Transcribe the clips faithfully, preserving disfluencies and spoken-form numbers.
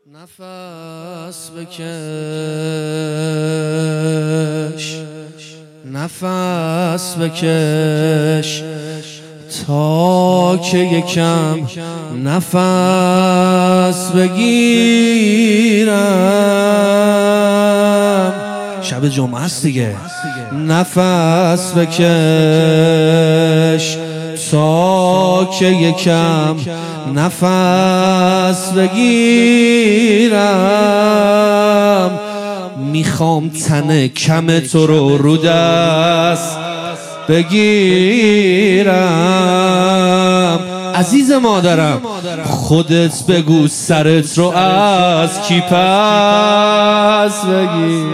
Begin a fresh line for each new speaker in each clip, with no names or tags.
نفس بکش نفس بکش تا که یکم نفس بگیرم. شب جمعه است دیگه. نفس بکش تا که یکم نفس بگیرم. میخوام تن کم تو رو رو دست بگیرم. عزیز مادرم خودت بگو سرت رو از کی پس بگیر.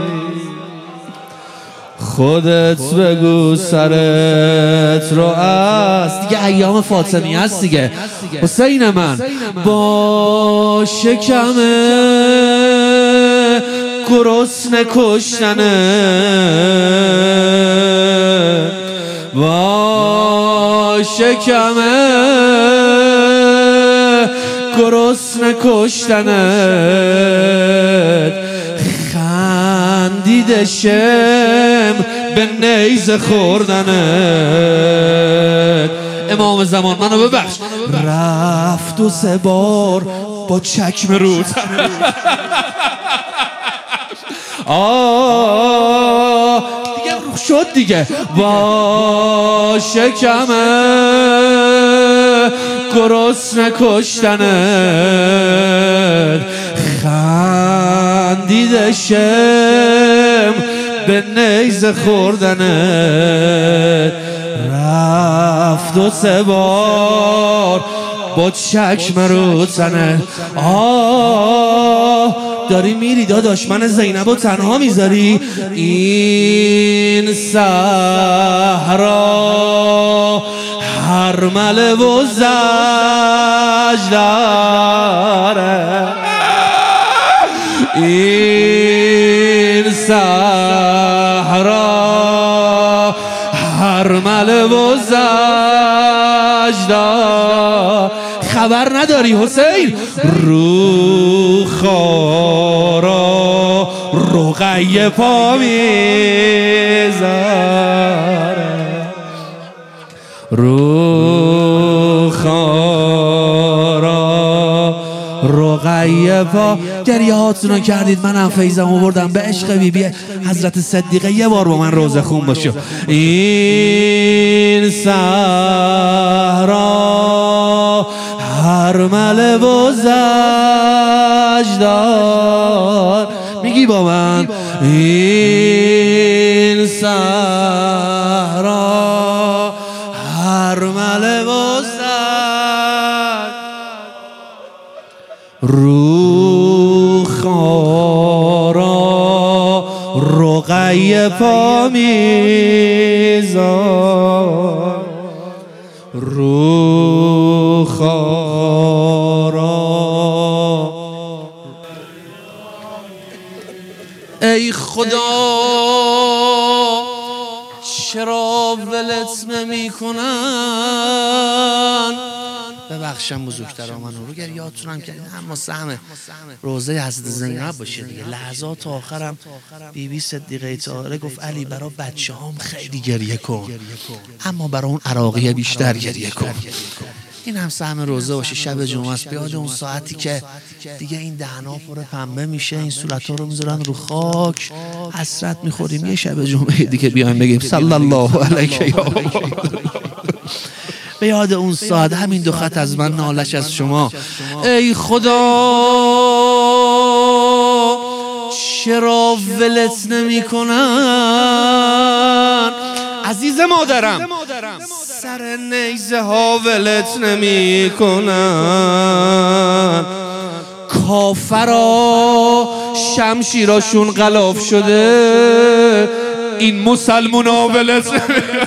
خودت بگو سرت رو از دیگه. ایام فاطمی هست دیگه. حسین من با شکم گرسنه کشتنه، با شکم گرسنه کشتنه، خندیده شم به نیزه خوردنه. امام زمان منو ببخش. رفت و سه بار با چکم رو آه دیگه شد دیگه. با شکم گرسنه کشتنه، خندیده شم به نیزه خوردنه. رفت و سه بار با چکم رو تنه. آه داری میری داداش، من زینب رو تنها میذاری. این صحرا هرمله و زج داره، این صحرا هرمله و زج داره. خبر نداری حسین؟ رو خارا رقیه پا میذاره، رو خارا رقیه پا. گریه هاتون رو کردید، منم فیضم آوردم به عشق بیبی حضرت صدیقه. یه بار با من روزه خون باشو. این صحرا هرمله و زجدار. میگی با من؟ این صحرا هرمله و زجدار، رو خارا رقیه پا میذار، رو خارا. ای خدا چرا ولت نمی کنن؟ ببخشم بزرگترا من رو گریاتونم که اما سهم روزه حضرت زینب باشه دیگه. لحظات آخرم بی بی صدیقه طاهره گفت علی برای بچه هم خیلی گریه کن، اما برای اون عراقیه بیشتر گریه کن. این هم سهم روزه باشه. شب جمعه است، بیاد اون ساعتی که دیگه این دهنا پر پنبه میشه، این صورت‌ها رو میذارن رو خاک، حسرت میخوریم. یه شب جمعه دیگه بیایم بگیم صلی الله علیک یا به یاد اون ساعت. همین دو خط از من، نالش از شما. ای خدا چرا ولت نمی کنن؟ عزیز مادرم سر نیزه ها ولت نمی کنن. کافرا شمشیراشون غلاف شده، این مسلمونا ولت نمی کنن.